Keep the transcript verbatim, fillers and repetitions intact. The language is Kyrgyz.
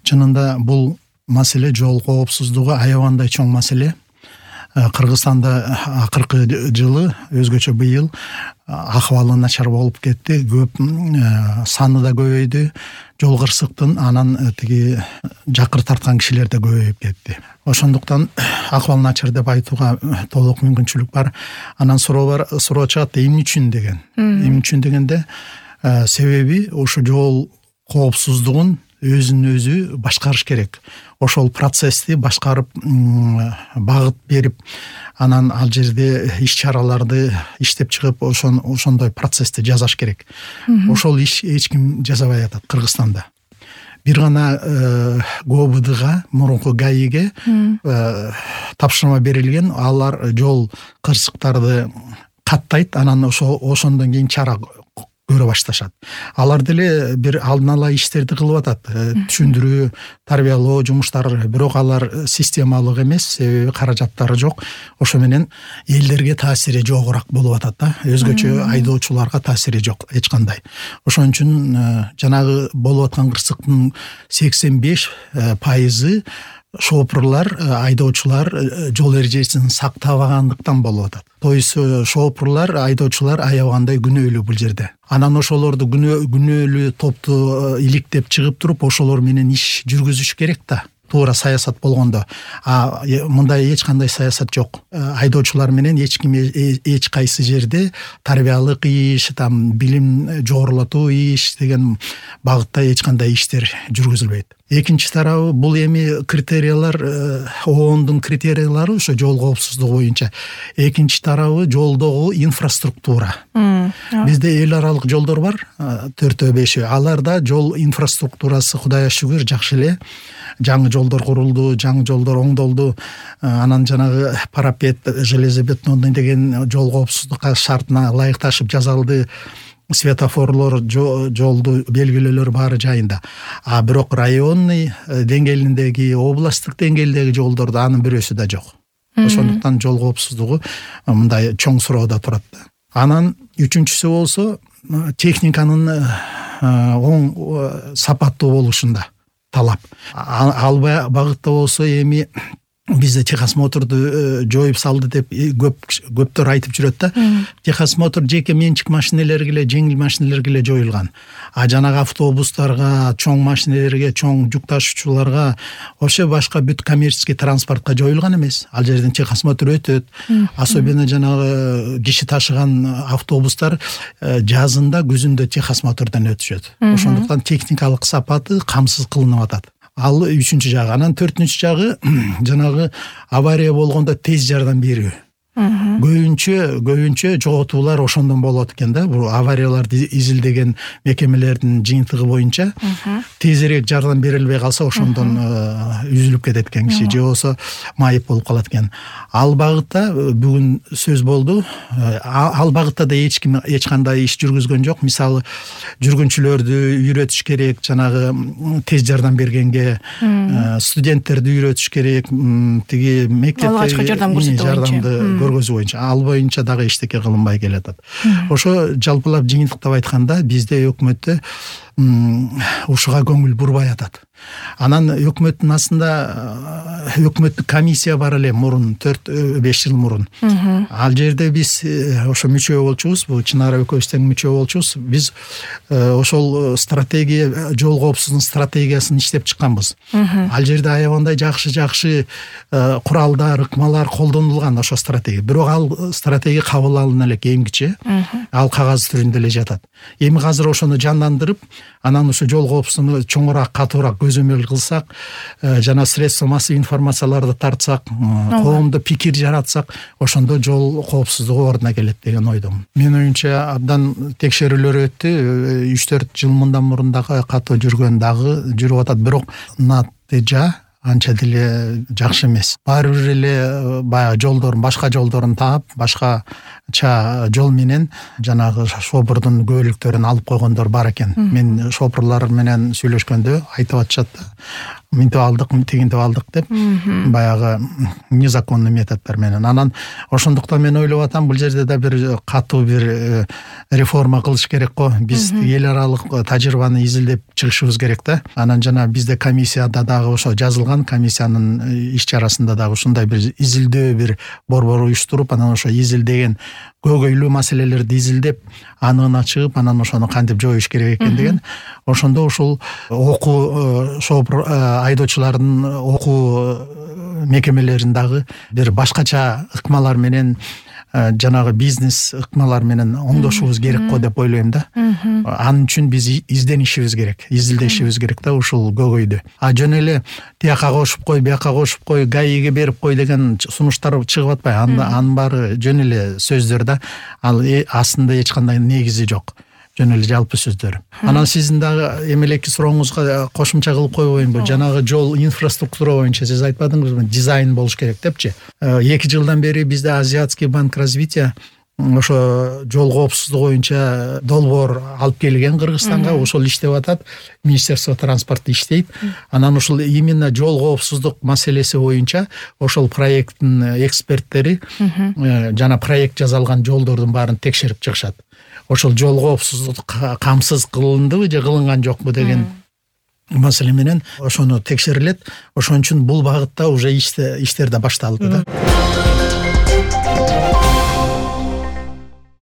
Чынында бул маселе, жол коопсуздугу аябандай чоң маселе. Кыргызстанда акыркы жылы, өзгөчө быйыл акыбалы начар болуп кетти. Көп саны да көбөйдү. Жол кырсыктын анан тиги жакыр тарткан кишилер да көбөйүп кетти. Ошондуктан акыбал начар деп айтууга толук мүмкүнчүлүк бар. Анан суроо бар, суроо чыгат, эмне үчүн деген. Эмне үчүн дегенде, себеби ушу жол коопсуздугун өзүн өзү башкарыш керек. Ошол процессти башкарып, багыт берип, анан ал жерде иш-чараларды иштеп чыгып, ошон ошондой процессти жасаш керек. Ошол иш эч ким жасабай атат Кыргызстанда. Бир гана ГОБДга, мурунку ГАИге тапшырма берилген, алар жол кырсыктарды каттайт, анан ошо ошондон кийин чара көрө башташат. Алар деле бир алдын ала иштерди кылып атат, түшүндүрүү, тарбиялоо жумуштары, бирок алар системалык эмес, себеби каражаттары жок. Ошо менен элдерге таасири жогураак болуп атат да, өзгөчө айдоочуларга таасири жок эч кандай. Ошон үчүн жанагы болуп аткан кырсыктын сексен беш пайызы шопурлар, айдоочулар жол эрежесин сактабагандыктан болуп атат. То есть шопурлар, айдоочулар аябагандай күнөөлүү бул жерде. Анан ошолорду күнөөлүү топту иликтеп чыгып туруп, ошолор менен иш жүргүзүш керек да. Туура саясат болгондо. А мындай эч кандай саясат жок. Айдоочулар менен эч ким эч кайсы жерде тарбиялык иш, там билим жогорулатуу иш деген багытта эч кандай иштер жүргүзүлбөйт. Экинчи тарабы, бул эми критериялар, оондун критериялары ошо жол коопсуздугу боюнча. Экинчи тарабы жолдогу инфраструктура. Бизде эл аралык жолдор бар, төртөө бешөө. Аларда жол инфраструктурасы Кудайга шүгүр жакшы эле. Жаңы жолдор курулду, жаңы жолдор оңдолду. Анан жанагы парапет, железобетонный деген жол коопсуздукка шартына ылайыкташып жасалды. Светофорлор, жолду белгилөөлөр баары жайында. А бирок районный деңгээлиндеги, областтык деңгээлдеги жолдордо анын бирөөсү да жок. Ошондуктан жол коопсуздугу мындай чоң суроода турат. Анан үчүнчүсү болсо, техниканын оң сапаттуу болушунда талап. Ал багытта болсо эми бизде техосмотрду жоюп салды деп көп көптөр айтып жүрөт да. Техосмотр жеке менчик машинелерге эле, жеңил машинелерге эле жоюлган. А жанагы автобустарга, чоң машинелерге, чоң жүк ташуучуларга, ошо башка бүт коммерческий транспортко жоюлган эмес. Ал жерден техосмотр өтөт. Особенно жанагы киши ташыган автобустар жазында, күзүндө техосмотрдон өтүшөт. Ошондуктан техникалык сапаты камсыз кылынып атат. Ал үчүнчү жагы. Анан төртүнчү жагы жанагы авария болгондо тез жардам берүү. Көбүнчө көбүнчө жоготуулар ошондон болот экен да. Бул аварияларды изилдеген мекемелердин жыйынтыгы боюнча тезирээк жардам берилбей калса, ошондон үзүлүп кетет экен киши, же болсо майып болуп калат экен. Ал багытта бүгүн сөз болду. Ал багытта да эч ким эч кандай иш жүргүзгөн жок. Мисалы, жүргүнчүлөрдү үйрөтүш керек, жанагы тез жардам бергенге, студенттерди үйрөтүш керек, тиги мектепте жардамды көргөзүү боюнча. Ал боюнча дагы эчтеке кылынбай келатат. Ошо жалпылап жыйынтыктап айтканда, бизде өкмөттө ушуга көңүл бурбай атат. Анан өкмөттүн астында өкмөттүк комиссия бар эле мурун, төрт беш жыл мурун. Ал жерде биз ошо мүчө болчубуз, бул Чынара экөөбүз тең мүчө болчубуз. Биз ошол стратегия, жол коопсуздугунун стратегиясын иштеп чыкканбыз. Ал жерде аябандай жакшы-жакшы куралдар, ыкмалар колдонулган ошо стратегия. Бирок ал стратегия кабыл алына элек эмгиче. Ал кагаз түрүндө эле жатат. Эми азыр ошону жандандырып, анан ошо жол коопсуздугун чоңураак, катуураак көзөмөл кылсак, жана средства массовый информацияларды тартсак, коомдо пикир жаратсак, ошондо жол коопсуздугу ордуна келет деген ойдомун. Менин оюмча абдан текшерүүлөр өттү. үч төрт жыл мындан мурун дагы катуу жүргөн дагы жүрүп атат, бирок натыйжа анча деле жакшы эмес. Баары бир эле баягы жолдорун, башка жолдорун таап, башкача жол менен жанагы шопурдун көбөлүктөрүн алып койгондор бар экен. Мен шопурлар менен сүйлөшкөндө айтып атышат да. мынтип алдык, тигинтип алдык деп баягы незаконный методдор менен. Анан ошондуктан мен ойлоп атам, бул жерде да бир катуу бир реформа кылыш керек го. Биз эл аралык тажрыйбаны изилдеп чыгышыбыз керек да. Анан жана бизде комиссияда дагы ошо жазылган, комиссиянын иш чарасында дагы ушундай бир изилдөө бир борбор уюштуруп, анан ошо изилдеген көйгөйлүү маселелерди изилдеп, анығына чыгып, анан ошону кантип жоюш керек экен деген. Ошондо ушул окуу шопур айдоочулардын окуу мекемелерин дагы бир башкача ыкмалар менен, жанагы бизнес ыкмалар менен оңдошубуз керек го деп ойлойм да. Анын үчүн биз изденишибиз керек, изилдешибиз керек да ушул көйгөйдү. А жөн эле тияка кошуп кой, бияка кошуп кой, гаиге берип кой деген сунуштар чыгып атпайбы? Анын баары жөн эле сөздөр да. Ал астында эч кандай негизи жок. Жөн эле жалпы сөздөр. Анан сиздин дагы эмелеки сурооңузга кошумча кылып койбоймунбу? Жанагы жол инфраструктура боюнча сиз айтпадыңызбы, дизайн болуш керек депчи. эки жылдан бери бизде Азиатский банк развития ошо жол коопсуздугу боюнча долбоор алып келген Кыргызстанга, ошол иштеп атат. Министерство транспорта иштейт. Анан ушул именно жол коопсуздук маселеси боюнча ошол проекттин эксперттери жана проект жазалган жолдордун баарын текшерип чыгышат. Ошол жол коопсуздук камсыз кылындыбы же кылынган жокпу деген маселе менен ошону текшерилет. Ошон үчүн бул багытта уже иштер да башталды да.